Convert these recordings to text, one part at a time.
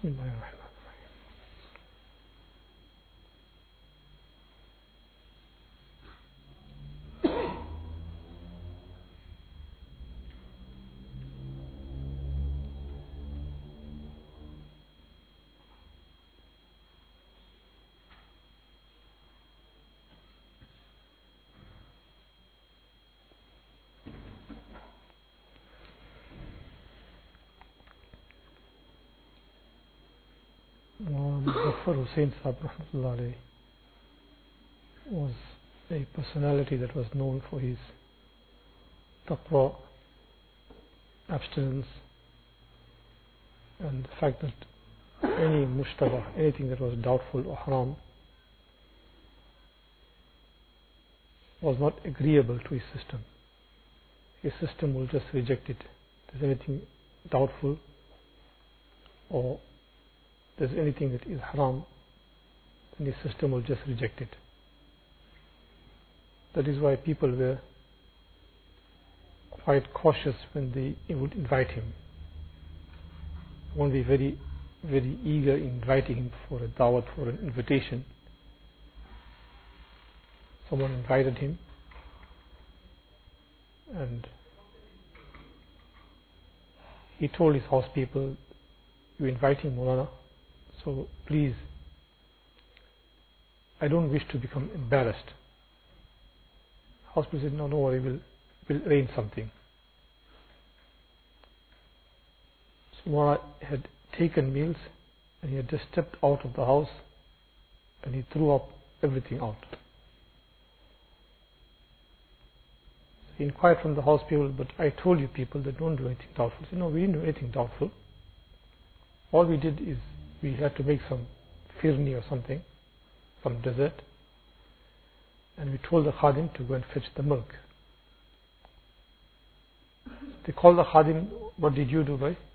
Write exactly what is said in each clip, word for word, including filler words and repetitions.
Bismillahirrahmanirrahim. Muzaffar Hussain Sahib Rahmatullah Alayhi was a personality that was known for his taqwa, abstinence, and the fact that any mushtabah, anything that was doubtful or haram, was not agreeable to his system. His system will just reject it. If there's anything doubtful or there's anything that is haram, then his system will just reject it. That is why people were quite cautious when they would invite him. Won't be very, very eager in inviting him for a dawat, for an invitation. Someone invited him, and he told his house people, "You're inviting Maulana, so please, I don't wish to become embarrassed." House people said, "No, no worry, we'll, we'll arrange something." So Maulana had taken meals, and he had just stepped out of the house, and he threw up everything out. He inquired from the house people, "But I told you people that don't do anything doubtful." He said, "No, we didn't do anything doubtful. All we did is we had to make some firni or something, some dessert, and we told the khadim to go and fetch the milk." They called the khadim, "What did you do, bhai?"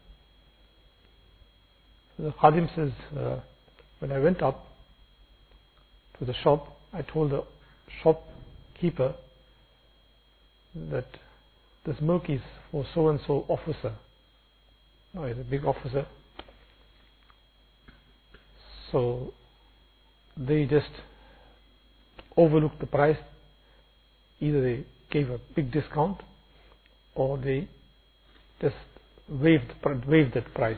So the khadim says, uh, "When I went up to the shop, I told the shopkeeper that this milk is for so and so officer." No, he's a big officer. So they just overlooked the price. Either they gave a big discount or they just waived, waived that price.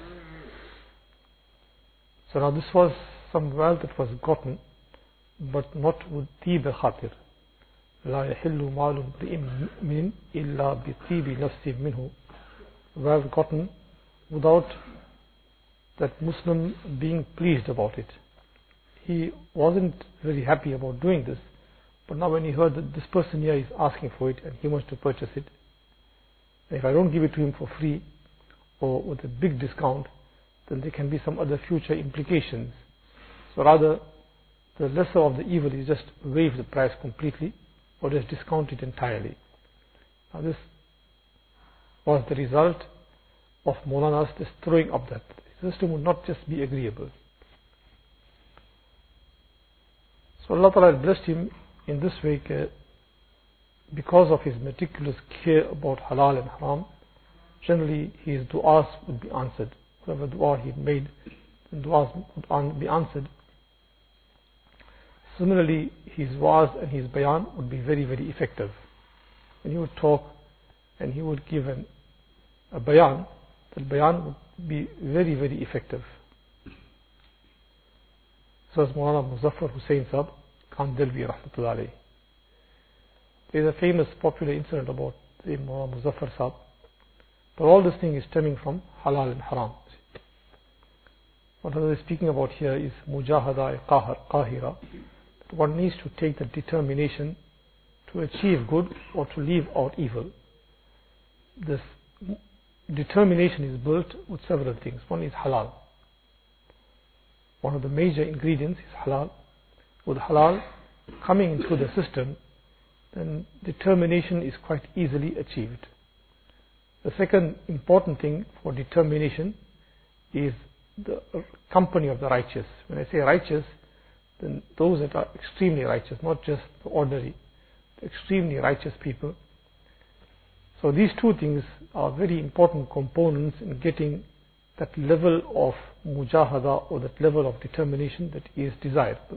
So now this was some wealth that was gotten, but not with tib khatir. لا يحل مال امرئ مؤمن إلا بطيب نفس منه. Wealth gotten without that Muslim being pleased about it. He wasn't very happy about doing this, but now when he heard that this person here is asking for it and he wants to purchase it, if I don't give it to him for free or with a big discount, then there can be some other future implications. So rather, the lesser of the evil is just waive the price completely or just discount it entirely. Now this was the result of Maulana's just throwing up that. The system would not just be agreeable. So Allah Ta'ala blessed him in this way, because of his meticulous care about halal and haram. Generally his du'as would be answered. Whatever dua he made, the du'as would be answered. Similarly, his wa'az and his bayan would be very, very effective. When he would talk and he would give an, a bayan, that bayan would be very, very effective. So as Maulana Muzaffar Hussain Sahib Kandilvi Rahmatullah Alayhi. There is a famous popular incident about the Maulana Muzaffar Sahib. But all this thing is stemming from halal and haram. What Allah is speaking about here is mujahada qahira. One needs to take the determination to achieve good or to leave out evil. This determination is built with several things. One is halal. One of the major ingredients is halal. With halal coming into the system, then determination is quite easily achieved. The second important thing for determination is the company of the righteous. When I say righteous, then those that are extremely righteous, not just the ordinary, the extremely righteous people. So these two things are very important components in getting that level of mujahada or that level of determination that is desirable.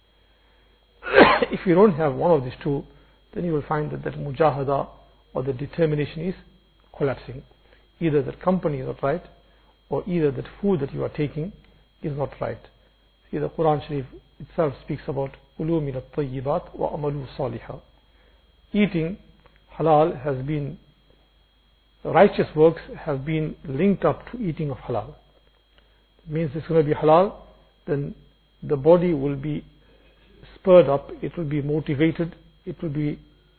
If you don't have one of these two, then you will find that that mujahada or the determination is collapsing. Either that company is not right, or either that food that you are taking is not right. See, the Quran Sharif itself speaks about Kulu min at-tayyibat wa amalu salihah. Eating halal has been, righteous works have been linked up to eating of halal. It means it's going to be halal, then the body will be spurred up, it will be motivated, it will be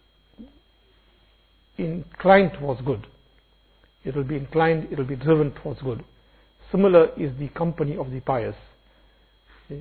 inclined towards good. It will be inclined, it will be driven towards good. Similar is the company of the pious. See?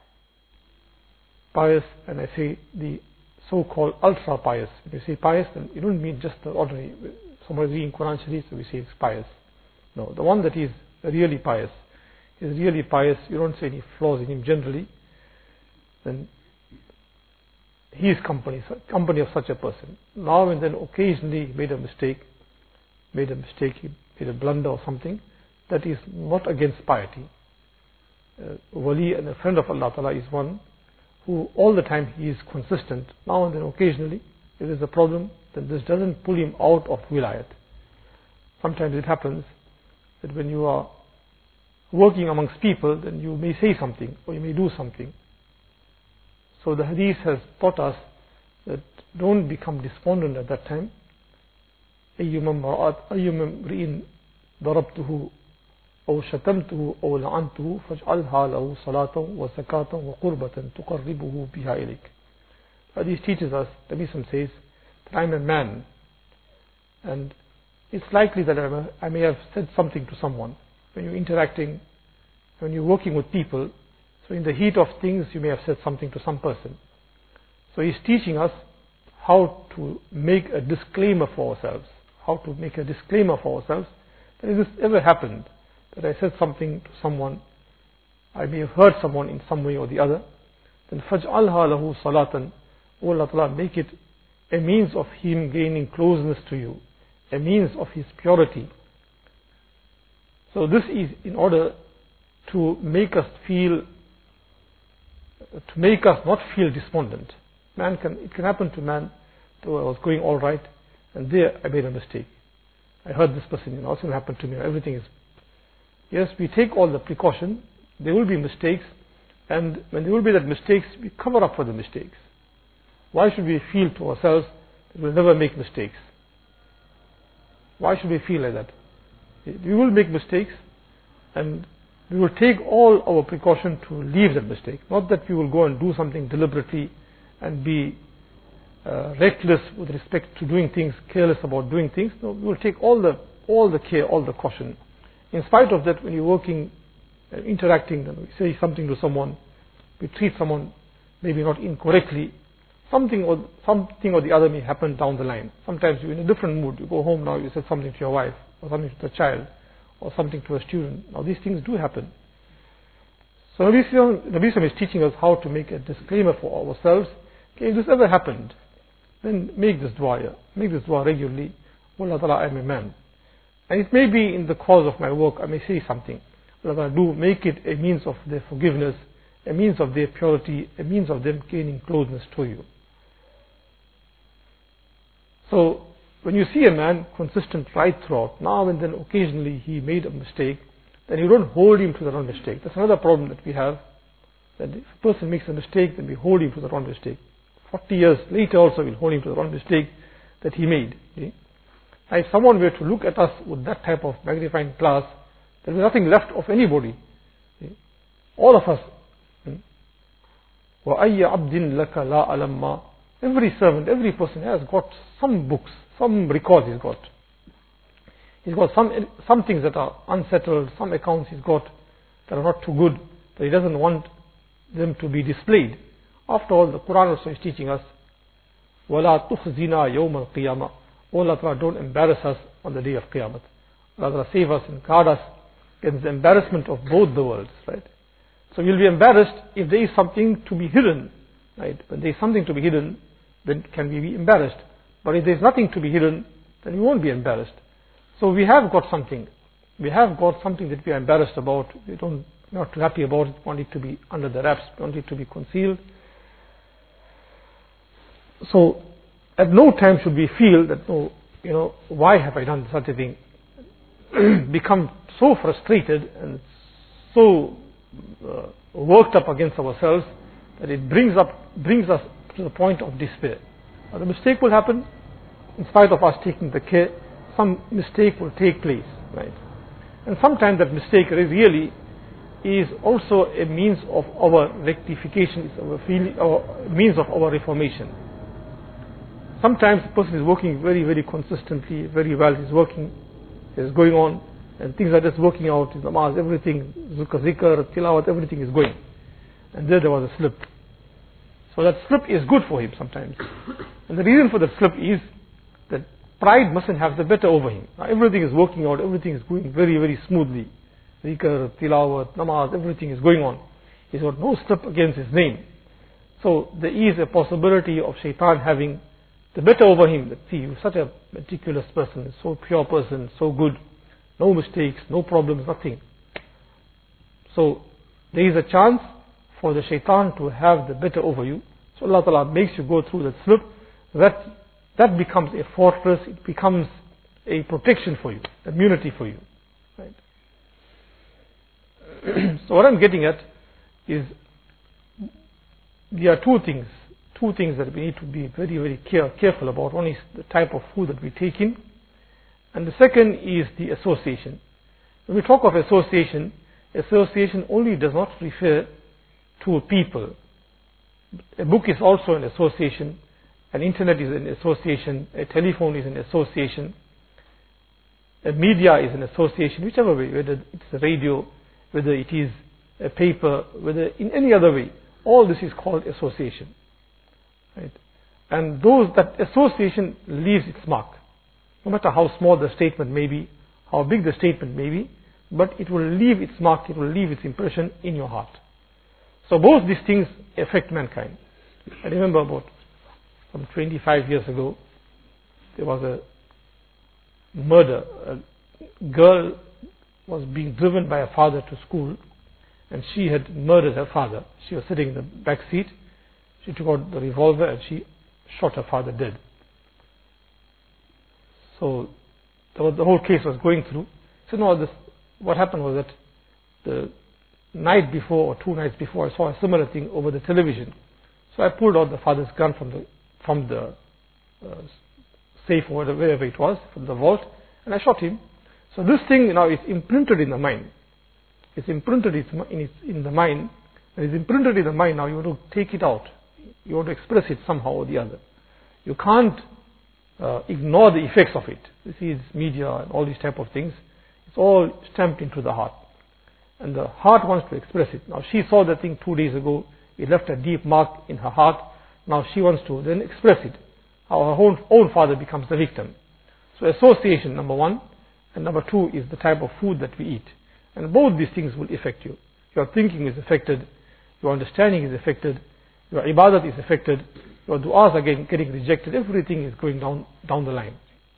Pious, and I say the so-called ultra pious. If you say pious, then you don't mean just the ordinary. Somebody reading Quran Sharif, so we say it's pious. No, the one that is really pious is really pious. You don't see any flaws in him generally. Then he is company, company of such a person. Now and then, occasionally, he made a mistake, made a mistake, he made a blunder or something. That is not against piety. Uh, wali and a friend of Allah Ta'ala is one who all the time he is consistent. Now and then, occasionally, if there is a problem, then this doesn't pull him out of wilayat. Sometimes it happens that when you are working amongst people, then you may say something or you may do something. So the hadith has taught us that don't become despondent at that time. أيما امرئ ضربته أو شتمته أو لعنته فاجعلها له صلاة وزكاة وقربة تقربه بها إليك. Hadith teaches us, the Nabi says, that I am a man, and it's likely that I'm a, I may have said something to someone. When you're interacting, when you're working with people, so in the heat of things you may have said something to some person. So he's teaching us how to make a disclaimer for ourselves. How to make a disclaimer for ourselves. That if this ever happened, that I said something to someone, I may have hurt someone in some way or the other, then فَجْعَلْهَا لَهُ صَلَاةً, O Allah Ta'ala, make it a means of him gaining closeness to you, a means of his purity. So this is in order to make us feel, to make us not feel despondent. Man can, it can happen to man, though I was going all right, and there I made a mistake. I heard this person, you know, it's going to happen to me, everything is. Yes, we take all the precaution, there will be mistakes, and when there will be that mistakes, we cover up for the mistakes. Why should we feel to ourselves that we'll never make mistakes? Why should we feel like that? We will make mistakes, and we will take all our precaution to leave that mistake. Not that we will go and do something deliberately and be uh, reckless with respect to doing things, careless about doing things. No, we will take all the all the care, all the caution. In spite of that, when you're working, uh, interacting, and we say something to someone, we treat someone maybe not incorrectly, something or something or the other may happen down the line. Sometimes you're in a different mood. You go home now, you said something to your wife, or something to the child, or something to a student. Now these things do happen. So Nabi Sallallahu is teaching us how to make a disclaimer for ourselves. Okay, if this ever happened, then make this dua, make this dua regularly. Allah Ta'ala, I am a man. And it may be in the course of my work, I may say something. Allah Ta'ala, do make it a means of their forgiveness, a means of their purity, a means of them gaining closeness to you. So, when you see a man consistent right throughout, now and then occasionally he made a mistake, then you don't hold him to the wrong mistake. That's another problem that we have, that if a person makes a mistake, then we hold him to the wrong mistake. Forty years later also we'll hold him to the wrong mistake that he made. Okay? Now if someone were to look at us with that type of magnifying glass, there is nothing left of anybody. Okay? All of us. وَأَيَّ عَبْدٍ لَكَ لَا أَلَمَّا. Every servant, every person has got some books, some records he's got. He's got some some things that are unsettled, some accounts he's got that are not too good, that he doesn't want them to be displayed. After all, the Quran also is teaching us, وَلَا تُخْزِنَا يَوْمَ الْقِيَامَةِ. Oh Allah Ta'ala, don't embarrass us on the day of Qiyamah. Allah Ta'ala, save us and guard us against the embarrassment of both the worlds, right? So you'll be embarrassed if there is something to be hidden, right? When there is something to be hidden, then can we be embarrassed? But if there is nothing to be hidden, then we won't be embarrassed. So we have got something. we have got something that we are embarrassed about, we don't, not happy about it, want it to be under the wraps, want it to be concealed. So at no time should we feel that, no, you know, why have I done such a thing? Become so frustrated and so uh, worked up against ourselves that it brings up brings us to the point of despair. Now, the mistake will happen. In spite of us taking the care, some mistake will take place, right? And sometimes that mistake really is also a means of our rectification, it's our feeling, our means of our reformation. Sometimes the person is working very, very consistently, very well, he's working, is going on, and things are just working out, his namaz, everything, zikr, tilawat, everything is going. And there there was a slip. So that slip is good for him sometimes. And the reason for the slip is that pride mustn't have the better over him. Now, everything is working out, everything is going very, very smoothly. Zikr, tilawat, namaz, everything is going on. He's got no slip against his name. So there is a possibility of shaitan having the better over him. That, see, you're such a meticulous person, so pure person, so good, no mistakes, no problems, nothing. So there is a chance for the shaitan to have the better over you. So Allah Ta'ala makes you go through that slip. That, that becomes a fortress, it becomes a protection for you, immunity for you. Right? So what I'm getting at is there are two things, two things that we need to be very, very care, careful about. One is the type of food that we take in, and the second is the association. When we talk of association, association only does not refer to people. A book is also an association, an internet is an association, a telephone is an association, a media is an association, whichever way, whether it's a radio, whether it is a paper, whether in any other way, all this is called association. Right? And those, that association leaves its mark. No matter how small the statement may be, how big the statement may be, but it will leave its mark, it will leave its impression in your heart. So both these things affect mankind. I remember about some twenty-five years ago, there was a murder. A girl was being driven by her father to school, and she had murdered her father. She was sitting in the back seat. She took out the revolver and she shot her father dead. So the whole case was going through. So no, this, what happened was that the night before or two nights before, I saw a similar thing over the television. So I pulled out the father's gun from the from the uh, safe or wherever it was, from the vault, and I shot him. So this thing now is imprinted in the mind. It's imprinted in, its, in the mind. And it's imprinted in the mind. Now you want to take it out. You want to express it somehow or the other. You can't uh, ignore the effects of it. This is media and all these type of things. It's all stamped into the heart. And the heart wants to express it. Now she saw the thing two days ago. It left a deep mark in her heart. Now she wants to then express it. How her own, own father becomes the victim. So association, number one. And number two is the type of food that we eat. And both these things will affect you. Your thinking is affected. Your understanding is affected. Your ibadat is affected. Your du'as are getting, getting rejected. Everything is going down, down the line.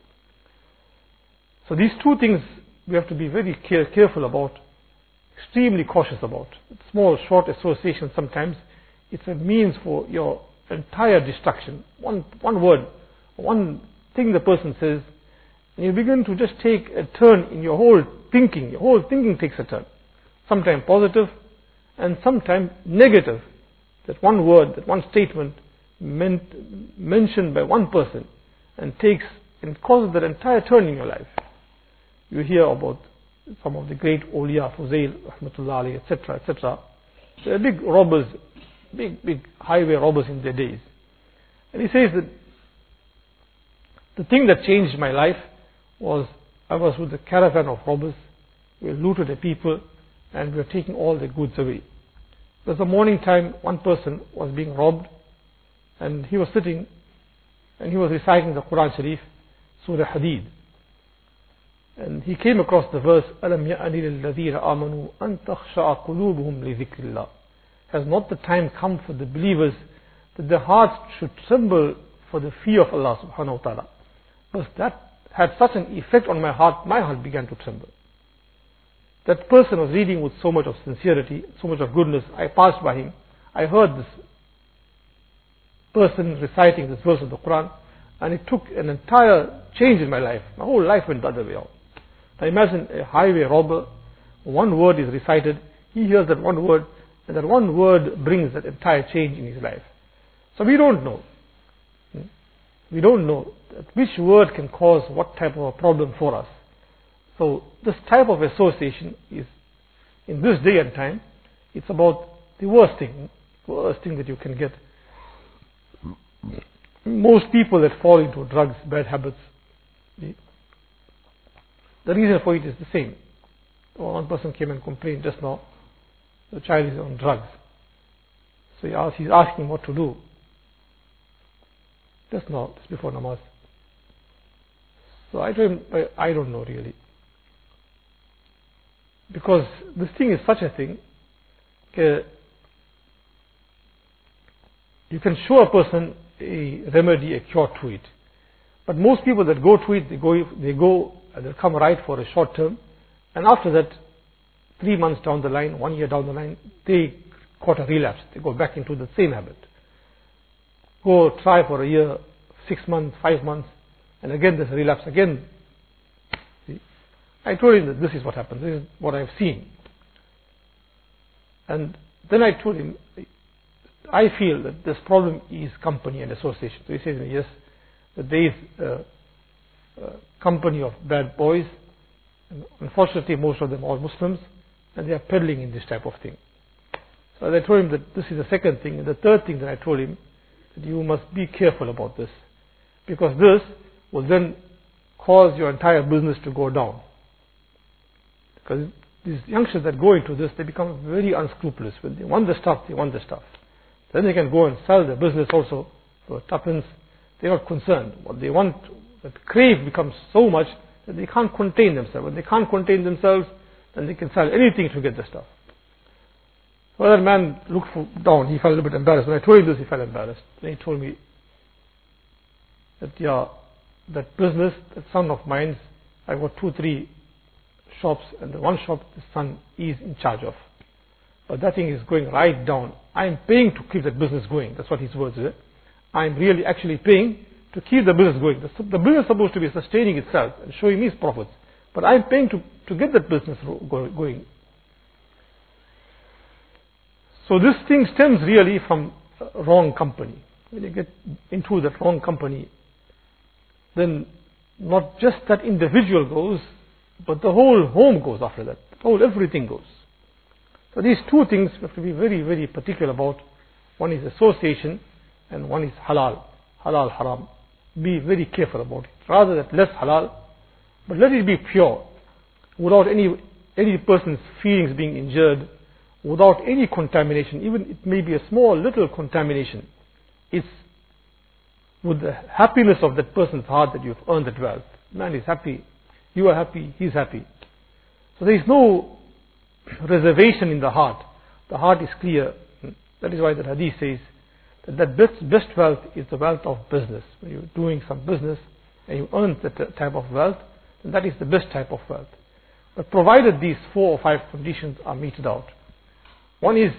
So these two things we have to be very care, careful about. Extremely cautious about. Small, short association sometimes, it's a means for your entire destruction. One, one word, one thing the person says, and you begin to just take a turn in your whole thinking. Your whole thinking takes a turn. Sometimes positive and sometimes negative. That one word, that one statement meant, mentioned by one person and takes and causes that entire turn in your life. You hear about some of the great awliya, Fuzail, rahmatullah alayhi, et cetera, et cetera. They are big robbers, big, big highway robbers in their days. And he says that the thing that changed my life was I was with a caravan of robbers. We looted the people and we were taking all the goods away. It was the morning time, one person was being robbed and he was sitting and he was reciting the Quran Sharif, Surah Hadid. And he came across the verse, أَلَمْ يَأْنِ لِلَّذِينَ آمَنُوا أَن تَخْشَعَ قُلُوبُهُمْ لِذِكْرِ اللَّهِ. Has not the time come for the believers that their hearts should tremble for the fear of Allah subhanahu wa ta'ala? Because that had such an effect on my heart, my heart began to tremble. that person was reading with so much of sincerity, so much of goodness. I passed by him. I heard this person reciting this verse of the Quran, and it took an entire change in my life. My whole life went the other way out. Now imagine a highway robber, one word is recited, he hears that one word, and that one word brings that entire change in his life. So we don't know. We don't know which word can cause what type of a problem for us. So this type of association is, in this day and time, it's about the worst thing, worst thing that you can get. Most people that fall into drugs, bad habits, the, the reason for it is the same. One person came and complained just now, the child is on drugs. So he asked, he's asking what to do. Just now, just before namaz. So I told him, I, I don't know really. Because this thing is such a thing, uh, you can show a person a remedy, a cure to it. But most people that go to it, they go, they go, they come right for a short term, and after that, three months down the line, one year down the line, they caught a relapse. They go back into the same habit. Go try for a year, six months, five months, and again there's a relapse again. See? I told him that this is what happens, this is what I've seen. And then I told him, I feel that this problem is company and association. So he says, yes, that there is a, a company of bad boys, and unfortunately most of them are Muslims, and they are peddling in this type of thing. So I told him that this is the second thing. And the third thing that I told him, that you must be careful about this, because this will then cause your entire business to go down. Because these youngsters that go into this, they become very unscrupulous. When they want the stuff, they want the stuff. Then they can go and sell their business also for tuppence. They're not concerned. What they want, that crave becomes so much that they can't contain themselves. When they can't contain themselves, then they can sell anything to get the stuff. So that man looked for, down, he felt a little bit embarrassed. When I told him this, he felt embarrassed. Then he told me that, yeah, that business, that son of mine's, I've got two, three shops, and the one shop the son is in charge of. But that thing is going right down. I'm paying to keep that business going. That's what his words are. I'm really actually paying to keep the business going. The, the business is supposed to be sustaining itself and showing me profits. But I'm paying to, to get that business going. So this thing stems really from wrong company. When you get into that wrong company, then not just that individual goes, but the whole home goes after that. The whole everything goes. So these two things we have to be very, very particular about. One is association and one is halal. Halal, haram. Be very careful about it. Rather that less halal, but let it be pure, without any any person's feelings being injured, without any contamination. Even it may be a small little contamination. It's with the happiness of that person's heart that you've earned that wealth. Man is happy, you are happy, he's happy. So there is no reservation in the heart. The heart is clear. That is why the hadith says that the best, best wealth is the wealth of business. When you're doing some business and you earn that type of wealth, then that is the best type of wealth. But provided these four or five conditions are meted out. One is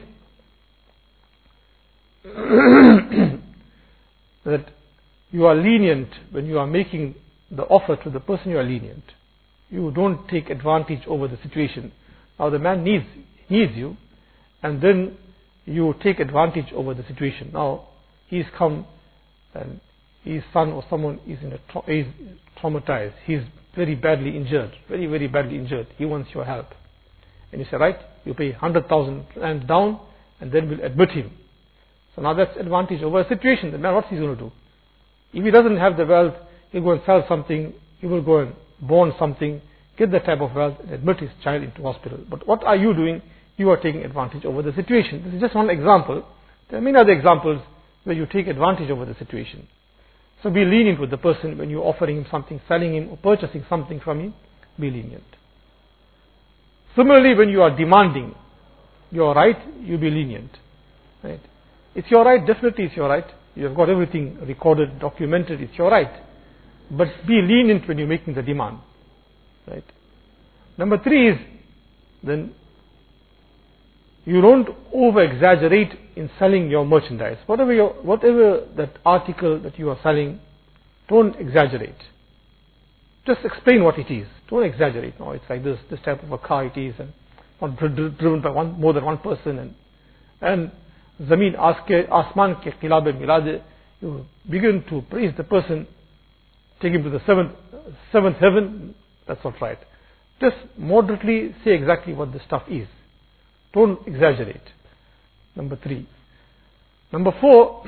that you are lenient when you are making the offer to the person. You are lenient. You don't take advantage over the situation. Now the man needs needs you, and then you take advantage over the situation. Now he's come, and his son or someone is in a tra- is traumatized. He's very badly injured, very very badly injured. He wants your help, and you say, right, you pay hundred thousand and down, and then we'll admit him. So now that's advantage over a situation. The man, what's he going to do? If he doesn't have the wealth, he'll go and sell something. He will go and bond something, get that type of wealth, and admit his child into hospital. But what are you doing? You are taking advantage over the situation. This is just one example. There are many other examples where you take advantage over the situation. So be lenient with the person when you're offering him something, selling him or purchasing something from him. Be lenient. Similarly, when you are demanding your right, you be lenient. Right? It's your right, definitely it's your right. You have got everything recorded, documented, it's your right. But be lenient when you're making the demand. Right? Number three is then you don't over-exaggerate in selling your merchandise. Whatever, your, whatever that article that you are selling, don't exaggerate. Just explain what it is. Don't exaggerate. No, it's like this, this type of a car it is, and not driven by one, more than one person. And and Zameen aske, Asman ke khilabe milade, you begin to praise the person, take him to the seventh, seventh heaven. That's not right. Just moderately say exactly what the stuff is. Don't exaggerate. Number three. Number four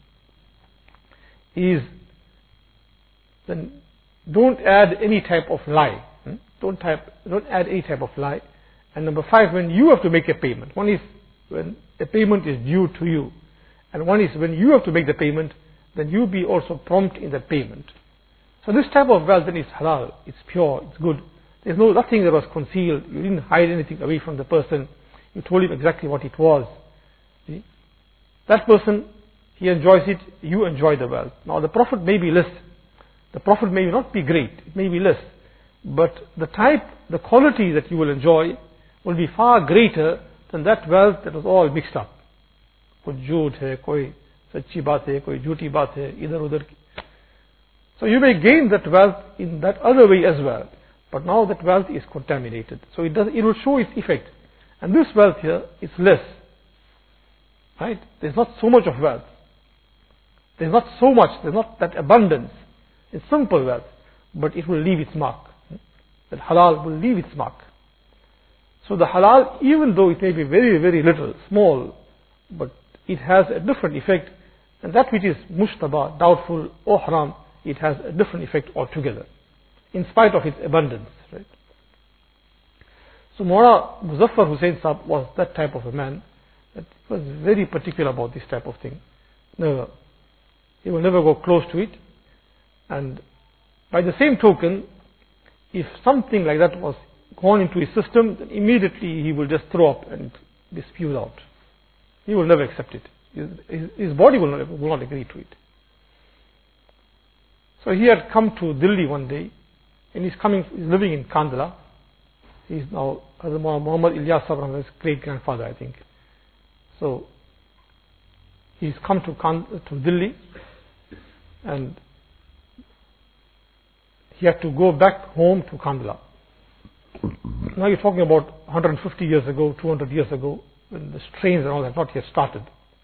is then don't add any type of lie. Hmm? Don't type, don't add any type of lie. And number five, when you have to make a payment. One is when a payment is due to you, and one is when you have to make the payment, then you be also prompt in the payment. So this type of wealth then is halal. It's pure. It's good. There's no nothing that was concealed. You didn't hide anything away from the person. You told him exactly what it was. See? That person, he enjoys it. You enjoy the wealth. Now the profit may be less. The profit may not be great. It may be less. But the type, the quality that you will enjoy will be far greater than that wealth that was all mixed up. Koi jhoot hai, koi sachi baat hai, koi jhooti baat hai, idhar udhar. So you may gain that wealth in that other way as well. But now that wealth is contaminated. So it does, it will show its effect. And this wealth here is less. Right? There's not so much of wealth. There's not so much, there's not that abundance. It's simple wealth. But it will leave its mark. That halal will leave its mark. So the halal, even though it may be very, very little, small, but it has a different effect. And that which is mushtaba, doubtful, or haram, it has a different effect altogether, in spite of its abundance. Right? So Maulana Muzaffar Hussain Sahab was that type of a man that was very particular about this type of thing. Never. He will never go close to it. And by the same token, if something like that was gone into his system, then immediately he will just throw up and be spewed out. He will never accept it. His, his, his body will not, will not agree to it. So he had come to Delhi one day, and he's coming, he's living in Kandla. He's now Hazrat Muhammad Ilyas Sahib, his great grandfather, I think. So he's come to Kand, to Delhi, and he had to go back home to Kandla. Now you're talking about one hundred fifty years ago, two hundred years ago, when the trains and all that not yet started.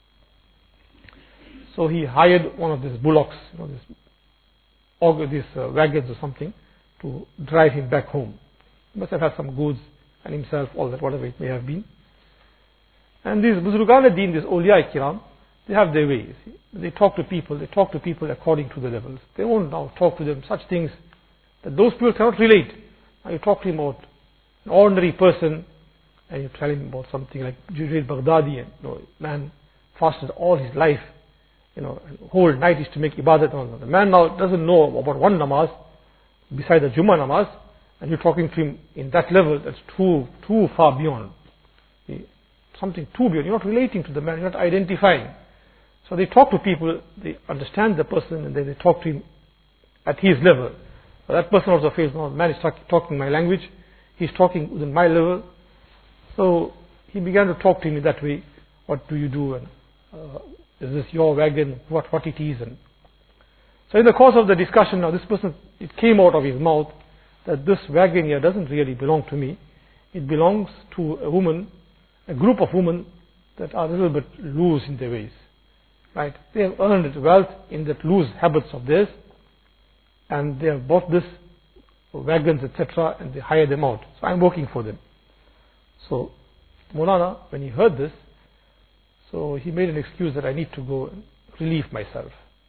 So he hired one of these bullocks, you know, this, or these uh, wagons or something, to drive him back home. He must have had some goods and himself, all that, whatever it may have been. And these Buzurgan al-Din, these Awliya Kiram, they have their ways. They talk to people, they talk to people according to the levels. They won't now talk to them such things that those people cannot relate. Now you talk to him about an ordinary person, and you tell him about something like Junaid Baghdadi, and you know, man fasted all his life, you know, whole night is to make ibadat. The man now doesn't know about one namaz beside the Jummah namaz, and you're talking to him in that level. That's too too far beyond. Something too beyond. You're not relating to the man. You're not identifying. So they talk to people. They understand the person, and then they talk to him at his level. But that person also feels, no, the man is talk, talking my language. He's talking within my level. So he began to talk to him in that way. What do you do? And uh, is this your wagon? What what it is? And so in the course of the discussion, now this person, it came out of his mouth that this wagon here doesn't really belong to me. It belongs to a woman, a group of women that are a little bit loose in their ways. Right? They have earned wealth in that loose habits of theirs, and they have bought this wagons, et cetera, and they hire them out. So I'm working for them. So Maulana, when he heard this, so he made an excuse that I need to go and relieve myself.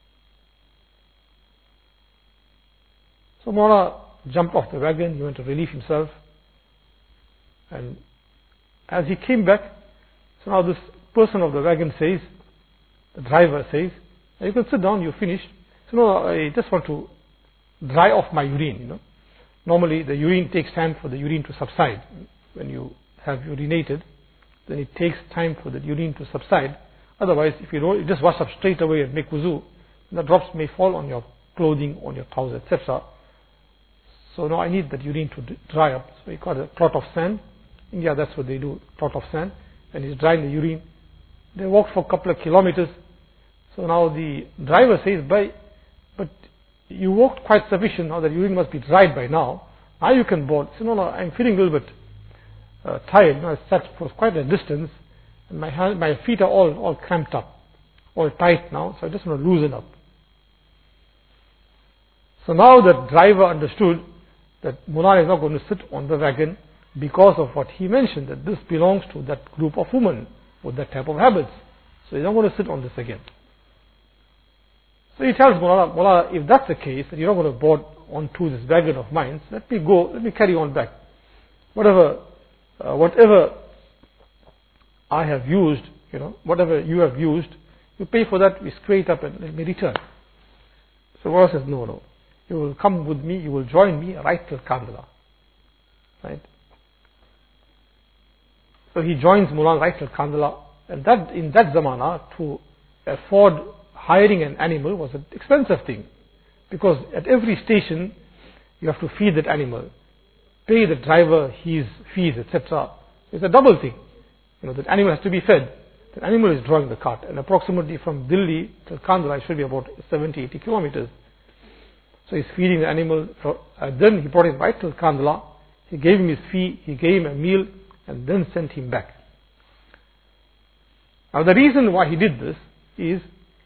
So Maulana jumped off the wagon, he went to relieve himself, and as he came back, so now this person of the wagon says, the driver says, you can sit down, you're finished. So no, I just want to dry off my urine, you know. Normally the urine takes time for the urine to subside. When you have urinated, then it takes time for the urine to subside. Otherwise, if you don't, you just wash up straight away and make wuzu, the drops may fall on your clothing, on your trousers, et cetera. So now I need that urine to dry up. So he got a clot of sand, India, that's what they do, tot of sand, and he's drying the urine. They walked for a couple of kilometers. So now the driver says, "Bhai, but you walked quite sufficient, now that urine must be dried by now. Now you can board." So no, no, I'm feeling a little bit uh, tired. You know, I sat for quite a distance, and my hand, my feet are all, all cramped up, all tight now, so I just want to loosen up. So now the driver understood that Mullah is not going to sit on the wagon because of what he mentioned, that this belongs to that group of women with that type of habits. So he's not going to sit on this again. So he tells Mullah, Mullah, if that's the case, that you're not going to board onto this wagon of mine, so let me go, let me carry on back. Whatever, uh, whatever I have used, you know, whatever you have used, you pay for that, we square it up and let me return. So Mullah says, no, no. You will come with me, you will join me right till Kandala. Right? So he joins Mullah right till Kandala, and that in that zamana, to afford hiring an animal was an expensive thing, because at every station you have to feed that animal, pay the driver his fees, et cetera. It's a double thing. You know, that animal has to be fed. The animal is drawing the cart, and approximately from Delhi to Kandala it should be about seventy, eighty kilometers. So he's feeding the animal, and then he brought him right to Kandala. He gave him his fee, he gave him a meal, and then sent him back. Now the reason why he did this is,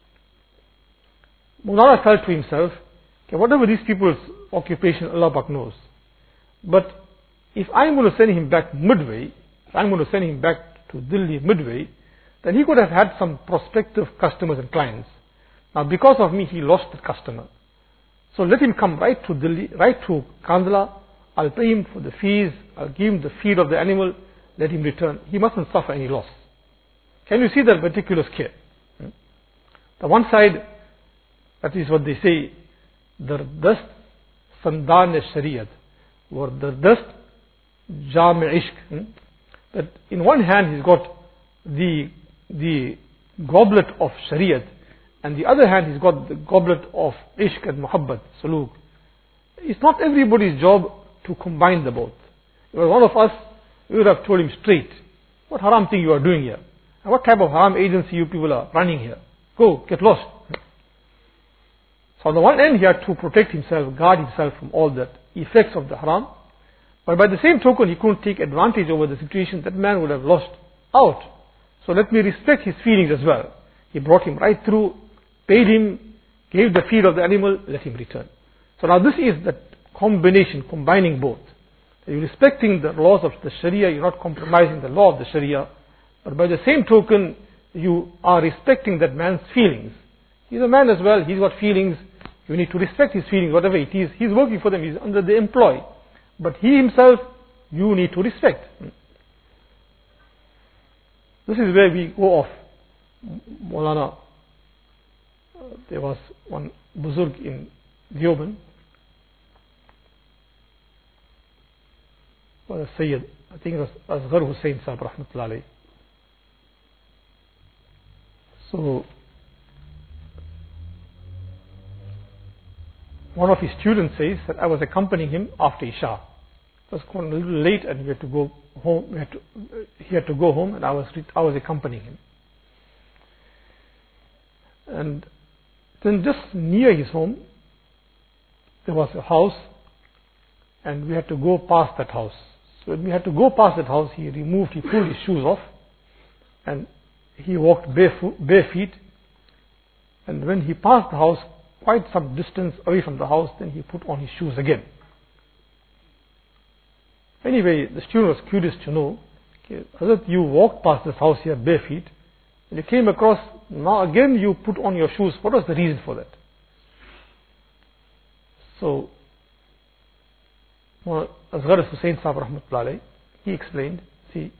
Mullah felt to himself, okay, whatever these people's occupation, Allah Pak knows. But if I'm going to send him back midway, if I'm going to send him back to Delhi midway, then he could have had some prospective customers and clients. Now because of me, he lost the customer. So let him come right to Delhi, right to Kandala. I'll pay him for the fees, I'll give him the feed of the animal, let him return. He mustn't suffer any loss. Can you see that meticulous care? Hmm? The one side, that is what they say, Dardast Sandan Shariat, or Dardast Jam Ishq. That in one hand he's got the, the goblet of Shariat, and the other hand he's got the goblet of Ishq and Muhabbat, Suluk. It's not everybody's job to combine the both. If one of us, we would have told him straight, what haram thing you are doing here? And what type of haram agency you people are running here? Go, get lost. So on the one end he had to protect himself, guard himself from all the effects of the haram. But by the same token he couldn't take advantage over the situation. That man would have lost out. So let me respect his feelings as well. He brought him right through, paid him, gave the feed of the animal, let him return. So now this is the combination, combining both. You're respecting the laws of the Sharia, you're not compromising the law of the Sharia, but by the same token, you are respecting that man's feelings. He's a man as well, he's got feelings, you need to respect his feelings, whatever it is. He's working for them, he's under the employ. But he himself, you need to respect. This is where we go off. Maulana, uh, there was one Buzurg in Deoband, was a Sayyid, I think it was Asghar Hussain Sahib Rahmatullah Alayhi. So one of his students says that I was accompanying him after Isha. It was quite a little late and we had to go home. We had to, he had to go home, and I was I was accompanying him. And then just near his home, there was a house, and we had to go past that house. So when we had to go past that house, he removed, he pulled his shoes off, and he walked barefoot, bare feet. And when he passed the house, quite some distance away from the house, then he put on his shoes again. Anyway, the student was curious to know, okay, Hazrat, you walked past this house here bare feet, and you came across, now again you put on your shoes. What was the reason for that? So, well, Asghar Hussain Sahib Rahmatullah Alayhi, he explained, see,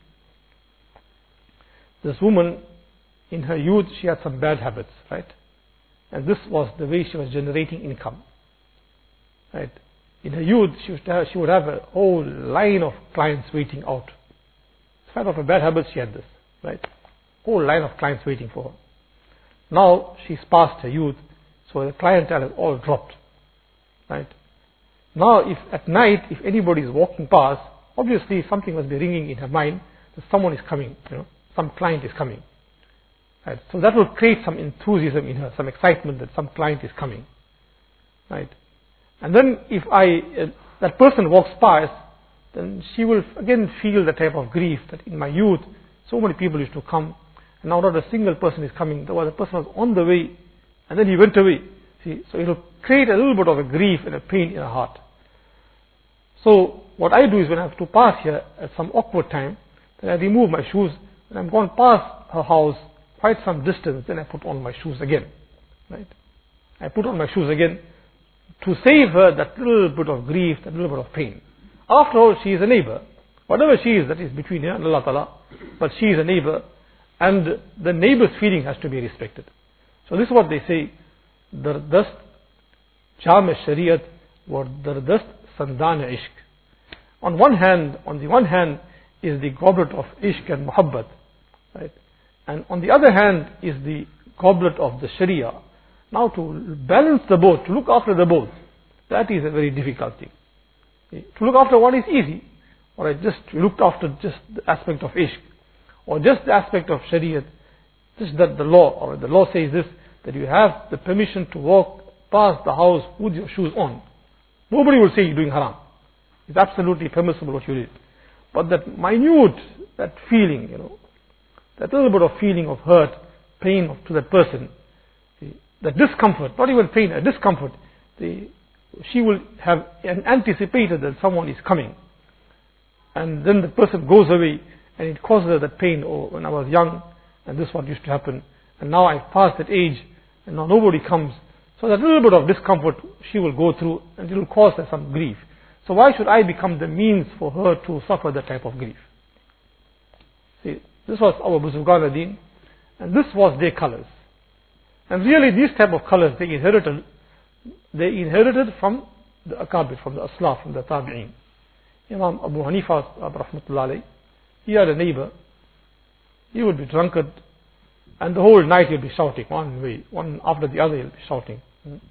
this woman, in her youth, she had some bad habits, right? And this was the way she was generating income, right? In her youth, she would have, she would have a whole line of clients waiting out. In spite of her bad habits, she had this, right? Whole line of clients waiting for her. Now, she's past her youth, so the clientele has all dropped, right? Now, if at night, if anybody is walking past, obviously something must be ringing in her mind that someone is coming, you know, some client is coming. Right? So that will create some enthusiasm in her, some excitement that some client is coming. Right? And then if I, uh, that person walks past, then she will again feel the type of grief that in my youth, so many people used to come, and now not a single person is coming. The other person was on the way, and then he went away. See, so it will create a little bit of a grief and a pain in her heart. So what I do is when I have to pass here at some awkward time, then I remove my shoes, and I'm gone past her house quite some distance, then I put on my shoes again. Right? I put on my shoes again to save her that little bit of grief, that little bit of pain. After all, she is a neighbor. Whatever she is, that is between her and Allah Ta'ala, but she is a neighbor, and the neighbor's feeling has to be respected. So this is what they say, Dardast Jam Shariat or Dardast Sandan Ishq. On one hand, on the one hand is the goblet of Ishq and Muhabbat, right? And on the other hand is the goblet of the Sharia. Now to balance the both, to look after the both, that is a very difficult thing. To look after one is easy, or I just looked after just the aspect of Ishq, or just the aspect of Shariat, just that the law, or the law says this, that you have the permission to walk past the house with your shoes on. Nobody will say you're doing haram. It's absolutely permissible what you did. But that minute, that feeling, you know, that little bit of feeling of hurt, pain to that person, the discomfort, not even pain, a discomfort, the, she will have anticipated that someone is coming. And then the person goes away and it causes her that pain. Oh, when I was young, and this is what used to happen, and now I've passed that age, and now nobody comes. So that little bit of discomfort she will go through, and it will cause her some grief. So why should I become the means for her to suffer that type of grief? See, this was our Buzurgan ad-Din, and this was their colors. And really these type of colors they inherited, they inherited from the Akabir, from the Aslaf, from the Tabi'een. Imam Abu Hanifa, rahmatullah alayhi, he had a neighbor, he would be drunkard, and the whole night he'll be shouting, one way, one after the other he'll be shouting.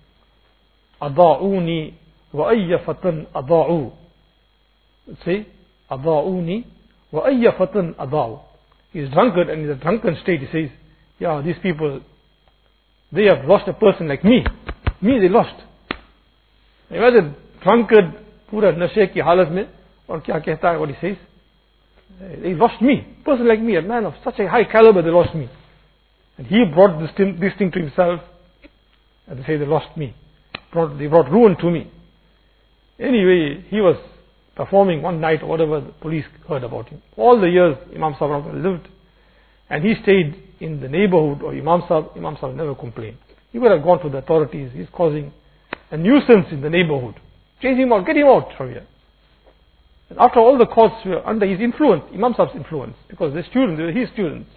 Ada'uni wa ayya fatan ada'u. Say, Ada'uni wa ayya fatan ada'u. He's drunkard, and in the drunken state he says, yeah, these people, they have lost a person like me. Me they lost. Imagine, drunkard, pura nashe ki halat mein, aur kya kehta hai, what he says? They lost me. A person like me, a man of such a high caliber, they lost me. And he brought this thing, this thing to himself, and they say they lost me. Brought, they brought ruin to me. Anyway, he was performing one night or whatever, the police heard about him. All the years Imam Sahib lived, and he stayed in the neighborhood of Imam Sahib. Imam Sahib never complained. He would have gone to the authorities. He's causing a nuisance in the neighborhood. Chase him out, get him out from here. And after all the courts were under his influence, Imam Sahib's influence, because they're students, they were his students.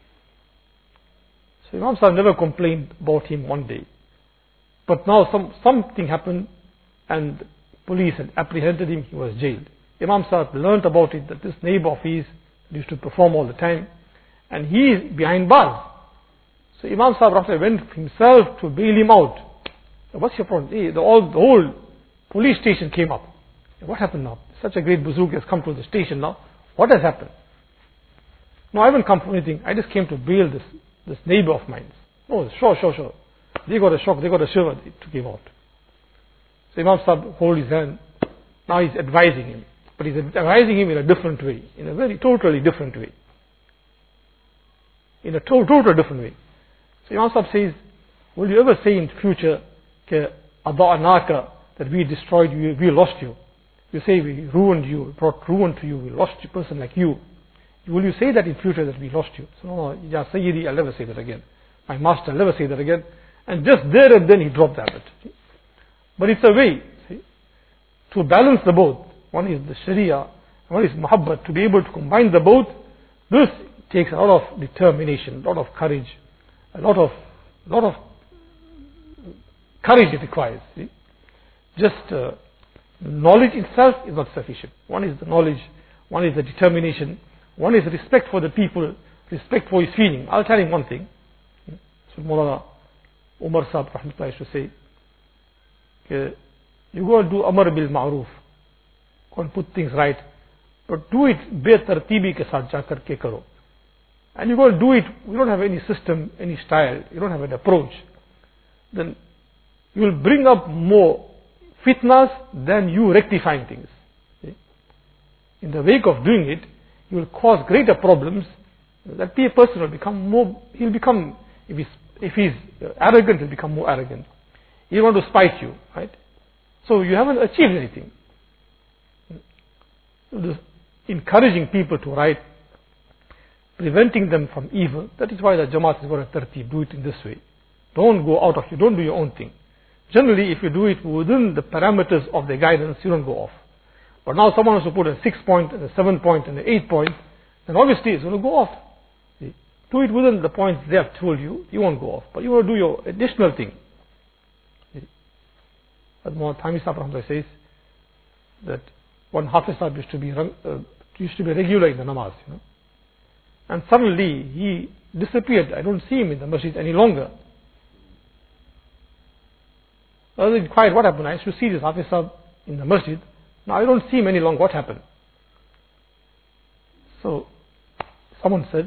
So Imam Sahib never complained about him one day. But now some, something happened, and police had apprehended him, he was jailed. Imam Sahib learnt about it, that this neighbor of his used to perform all the time, and he is behind bars. So Imam Sahib went himself to bail him out. What's your problem? Hey, the, all, the whole police station came up. What happened now? Such a great bazooka has come to the station now. What has happened? No, I haven't come for anything. I just came to bail this, this neighbor of mine. Oh, sure, sure, sure. They got a shock, they got a shiver, they took him out. So Imam Sahib hold his hand. Now he's advising him. But he's advising him in a different way. In a very totally different way. In a to- totally different way. So Imam Sahib says, will you ever say in future, Ada'anaka, that we destroyed you, we lost you? You say we ruined you, brought ruin to you, we lost a person like you. Will you say that in future that we lost you? So no, no, Ya Sayyidi, I'll never say that again. My master, I'll never say that again. And just there and then he dropped the habit. But it's a way, see, to balance the both. One is the Sharia, and one is Muhabbat. To be able to combine the both, this takes a lot of determination, a lot of courage, a lot of, lot of courage it requires. See? Just uh, knowledge itself is not sufficient. One is the knowledge, one is the determination, one is respect for the people, respect for his feeling. I'll tell him one thing. So Maulana Umar Sahib rahmatullah used to say, okay, you go and do Amar bil Ma'ruf, go and put things right, but do it betartibi ke saath ja karke karo. And you go and do it, you don't have any system, any style, you don't have an approach, then you will bring up more fitnas than you rectifying things. See? In the wake of doing it, you will cause greater problems. That person will become more, he'll become, if he's, if he's arrogant, he'll become more arrogant. He'll want to spite you, right? So you haven't achieved anything. So encouraging people to write, preventing them from evil, that is why the Jamaat is going to tartib, do it in this way. Don't go out of you, don't do your own thing. Generally, if you do it within the parameters of the guidance, you don't go off. But now someone has to put a six point, and a seven point, and an eight point, then obviously it's going to go off. See? Do it within the points they have told you, you won't go off. But you want to do your additional thing. See? As Muhammad Thami Sahib says, that one Hafiz Sahib used to be, uh, used to be regular in the namaz, you know. And suddenly he disappeared. I don't see him in the masjid any longer. I was inquired what happened. I used to see this Hafiz Sahib in the masjid. Now I don't see him any longer. What happened? So someone said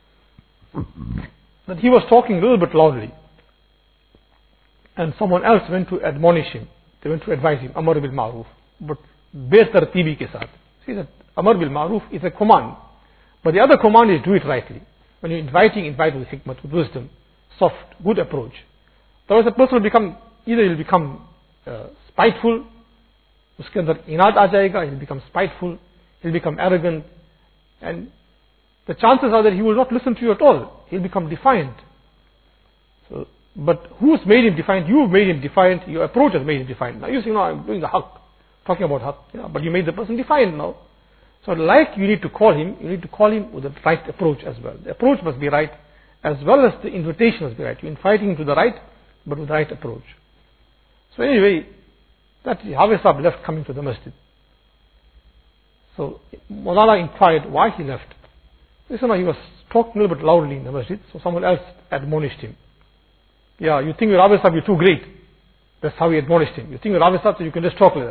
that he was talking a little bit loudly, and someone else went to admonish him. They went to advise him, Amar bil Ma'ruf, but betartibi ke saath. See that Amar bil Ma'ruf is a command, but the other command is do it rightly. When you're inviting, invite with hikmat, with wisdom, soft, good approach. Otherwise the person will become, either he'll become uh, spiteful, uske andar inad aa jayega, he'll become spiteful, he'll become arrogant, and the chances are that he will not listen to you at all. He'll become defiant. So, but who's made him defiant? You've made him defiant. Your approach has made him defiant. Now you say, no, I'm doing the haqq, talking about haqq, you know, but you made the person defiant now. So like you need to call him, you need to call him with the right approach as well. The approach must be right, as well as the invitation must be right. You're inviting him to the right, but with the right approach. So anyway, that Hafiz Sahib left coming to the masjid. So Maulana inquired why he left. He said, no, he was talking a little bit loudly in the masjid, so someone else admonished him. Yeah, you think your Hafiz Sahib, you're too great. That's how he admonished him. You think your Hafiz Sahib, so you can just talk like that.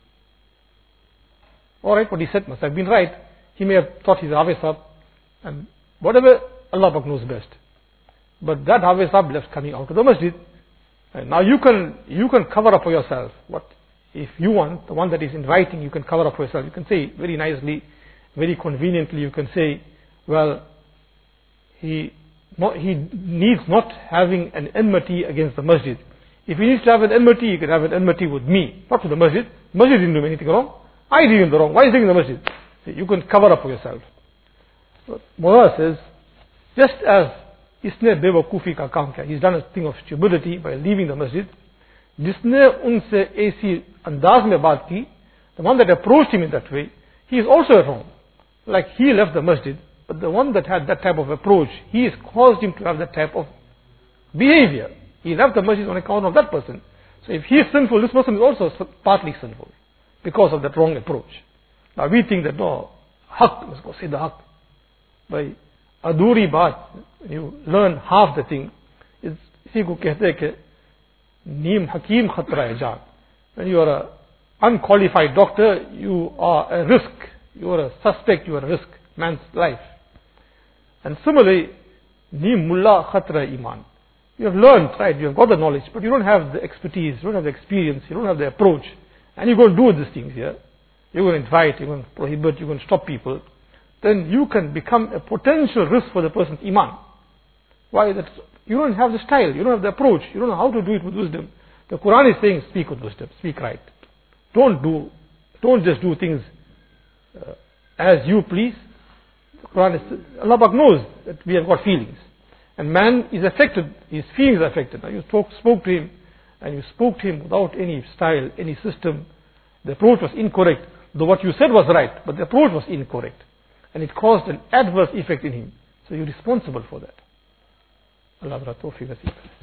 Alright, what he said must have been right. He may have thought he's a Hafiz Sahib, and whatever, Allah Pak knows best. But that Hafiz Sahib left coming out of the masjid. And now you can, you can cover up for yourself. What, if you want, the one that is inviting, you can cover up for yourself. You can say very nicely, very conveniently, you can say, well, he, not, he needs not having an enmity against the masjid. If he needs to have an enmity, he can have an enmity with me, not with the masjid. Masjid didn't do anything wrong. I did him the wrong. Why is he in the masjid? See, you can cover up for yourself. So, Mullah says, just as isne bewakufi ka kaam kiya, he's done a thing of stupidity by leaving the masjid. Jisne unse aisi andaz mein baat ki, the one that approached him in that way, he is also wrong. Like he left the masjid, but the one that had that type of approach, he has caused him to have that type of behavior. He left the masjid on account of that person. So if he is sinful, this person is also partly sinful, because of that wrong approach. Now we think that no, haqq, let's go say the haqq. By aduri baat, you learn half the thing. It's, isi ko kehte hai ke neem hakim khatra hai jaan. When you are an unqualified doctor, you are a risk. You are a suspect, you are a risk, man's life. And similarly, neem mullah khatra iman. You have learned, right, you have got the knowledge, but you don't have the expertise, you don't have the experience, you don't have the approach. And you're going to do these things here. You're going to invite, you're going to prohibit, you're going to stop people. Then you can become a potential risk for the person's iman. Why? That you don't have the style, you don't have the approach, you don't know how to do it with wisdom. The Quran is saying, speak with wisdom, speak right. Don't do, don't just do things uh, as you please. The Quran is, Allah Pak knows that we have got feelings. And man is affected, his feelings are affected. Now you spoke, spoke to him, and you spoke to him without any style, any system. The approach was incorrect. Though what you said was right, but the approach was incorrect. And it caused an adverse effect in him. So you're responsible for that. Allah Ta'ala tawfiq nasib.